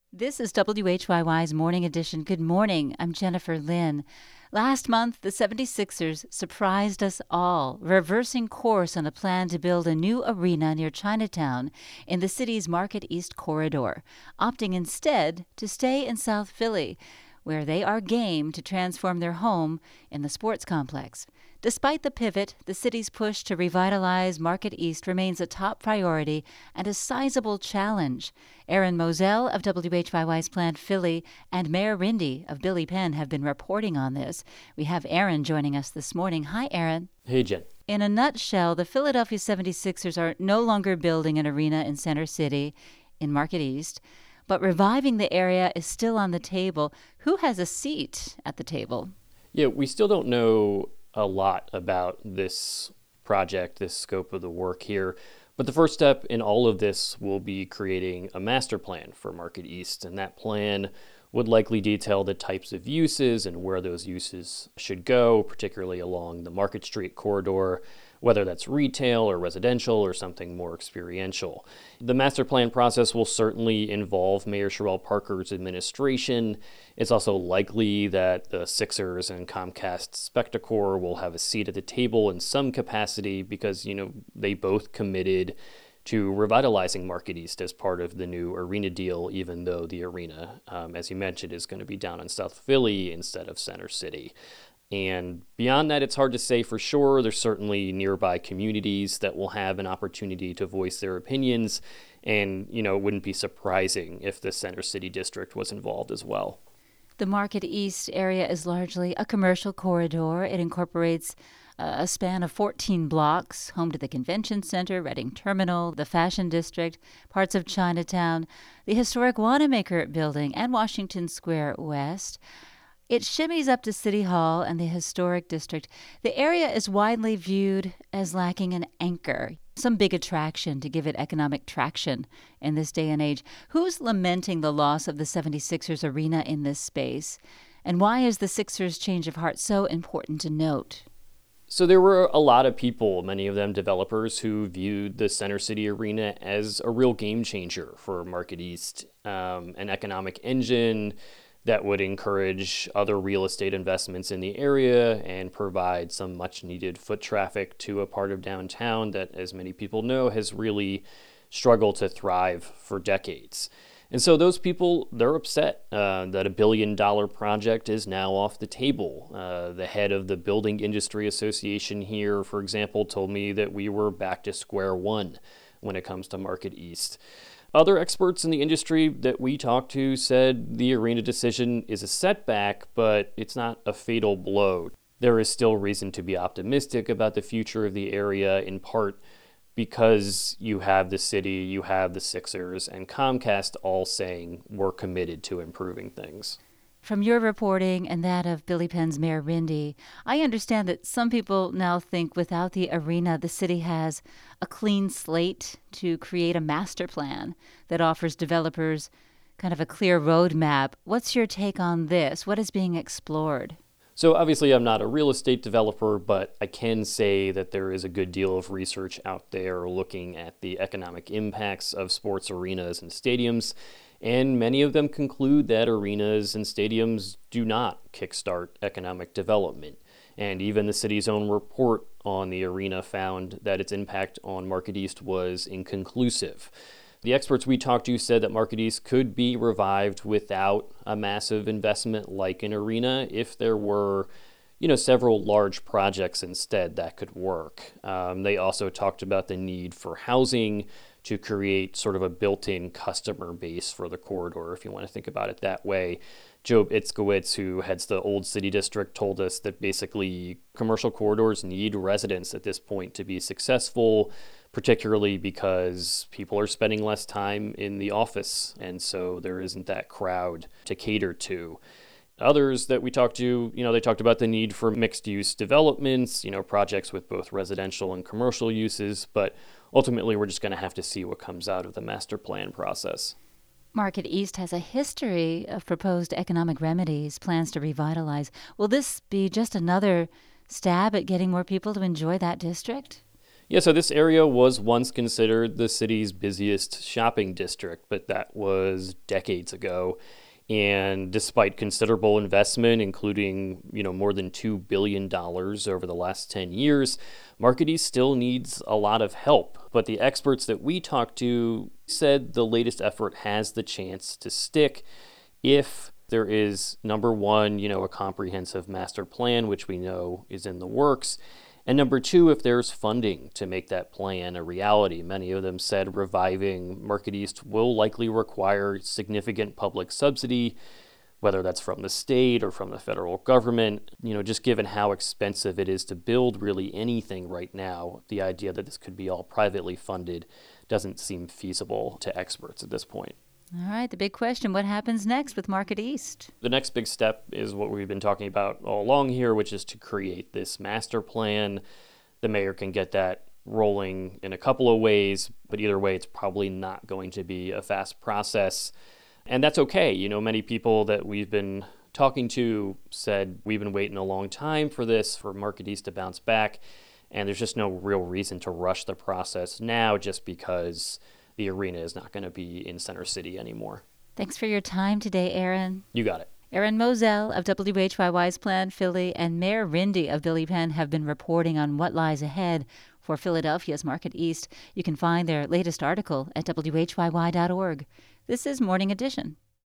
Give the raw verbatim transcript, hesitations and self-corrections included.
This is W H Y Y's Morning Edition. Good morning. I'm Jennifer Lynn. Last month, the seventy-sixers surprised us all, reversing course on a plan to build a new arena near Chinatown in the city's Market East corridor, opting instead to stay in South Philly, where they are game to transform their home in the sports complex. Despite the pivot, the city's push to revitalize Market East remains a top priority and a sizable challenge. Aaron Moselle of W H Y Y's Plant Philly and Mayor Rindy of Billy Penn have been reporting on this. We have Aaron joining us this morning. Hi, Aaron. Hey, Jen. In a nutshell, the Philadelphia seventy-sixers are no longer building an arena in Center City in Market East, but reviving the area is still on the table. Who has a seat at the table? Yeah, we still don't know a lot about this project, this scope of the work here. But the first step in all of this will be creating a master plan for Market East. And that plan would likely detail the types of uses and where those uses should go, particularly along the Market Street corridor, whether that's retail or residential or something more experiential. The master plan process will certainly involve Mayor Cherelle Parker's administration. It's also likely that the Sixers and Comcast Spectacor will have a seat at the table in some capacity because, you know, they both committed to revitalizing Market East as part of the new arena deal, even though the arena, um, as you mentioned, is going to be down in South Philly instead of Center City. And beyond that, it's hard to say for sure. There's certainly nearby communities that will have an opportunity to voice their opinions. And, you know, it wouldn't be surprising if the Center City District was involved as well. The Market East area is largely a commercial corridor. It incorporates a span of fourteen blocks, home to the Convention Center, Reading Terminal, the Fashion District, parts of Chinatown, the historic Wanamaker Building, and Washington Square West. It shimmies up to City Hall and the Historic District. The area is widely viewed as lacking an anchor, some big attraction to give it economic traction in this day and age. Who's lamenting the loss of the seventy-sixers arena in this space? And why is the Sixers' change of heart so important to note? So there were a lot of people, many of them developers, who viewed the Center City Arena as a real game changer for Market East, um, an economic engine that would encourage other real estate investments in the area and provide some much needed foot traffic to a part of downtown that, as many people know, has really struggled to thrive for decades. And so those people, they're upset uh, that a billion dollar project is now off the table. Uh, the head of the Building Industry Association here, for example, told me that we were back to square one when it comes to Market East. Other experts in the industry that we talked to said the arena decision is a setback, but it's not a fatal blow. There is still reason to be optimistic about the future of the area, in part because you have the city, you have the Sixers, and Comcast all saying we're committed to improving things. From your reporting and that of Billy Penn's Mayor Rindy, I understand that some people now think without the arena, the city has a clean slate to create a master plan that offers developers kind of a clear roadmap. What's your take on this? What is being explored? So obviously I'm not a real estate developer, but I can say that there is a good deal of research out there looking at the economic impacts of sports arenas and stadiums. And many of them conclude that arenas and stadiums do not kickstart economic development. And even the city's own report on the arena found that its impact on Market East was inconclusive. The experts we talked to said that Market East could be revived without a massive investment like an arena if there were, you know, several large projects instead that could work. Um, they also talked about the need for housing to create sort of a built-in customer base for the corridor, if you want to think about it that way. Joe Itzkowitz, who heads the Old City District, told us that basically commercial corridors need residents at this point to be successful, particularly because people are spending less time in the office, and so there isn't that crowd to cater to. Others that we talked to, you know, they talked about the need for mixed-use developments, you know, projects with both residential and commercial uses, but ultimately we're just going to have to see what comes out of the master plan process. Market East has a history of proposed economic remedies, plans to revitalize. Will this be just another stab at getting more people to enjoy that district? Yeah, so this area was once considered the city's busiest shopping district, but that was decades ago. And despite considerable investment, including, you know, more than two billion dollars over the last ten years, Market East still needs a lot of help. But the experts that we talked to said the latest effort has the chance to stick if there is, number one, you know, a comprehensive master plan, which we know is in the works. And number two, if there's funding to make that plan a reality. Many of them said reviving Market East will likely require significant public subsidy, whether that's from the state or from the federal government. You know, just given how expensive it is to build really anything right now, the idea that this could be all privately funded doesn't seem feasible to experts at this point. All right, the big question, what happens next with Market East? The next big step is what we've been talking about all along here, which is to create this master plan. The mayor can get that rolling in a couple of ways, but either way, it's probably not going to be a fast process. And that's okay. You know, many people that we've been talking to said we've been waiting a long time for this, for Market East to bounce back. And there's just no real reason to rush the process now just because the arena is not going to be in Center City anymore. Thanks for your time today, Aaron. You got it. Aaron Moselle of W H Y Y's Plan Philly and Mayor Rindy of Billy Penn have been reporting on what lies ahead for Philadelphia's Market East. You can find their latest article at W H Y Y dot org. This is Morning Edition.